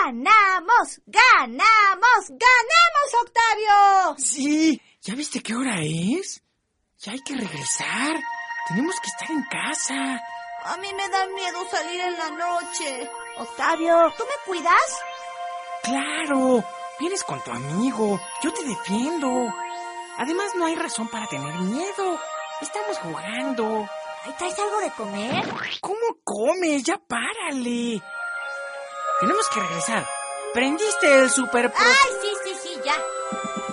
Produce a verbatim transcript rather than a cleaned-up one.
¡Ganamos! ¡Ganamos! ¡Ganamos, Octavio! Sí, ¿ya viste qué hora es? Ya hay que regresar. Tenemos que estar en casa. A mí me da miedo salir en la noche. Octavio, ¿tú me cuidas? Claro, vienes con tu amigo. Yo te defiendo. Además, no hay razón para tener miedo. Estamos jugando. ¿Ahí traes algo de comer? ¿Cómo comes? Ya párale. Tenemos que regresar. ¿Prendiste el super pro... ¡Ay, sí, sí, sí, ya!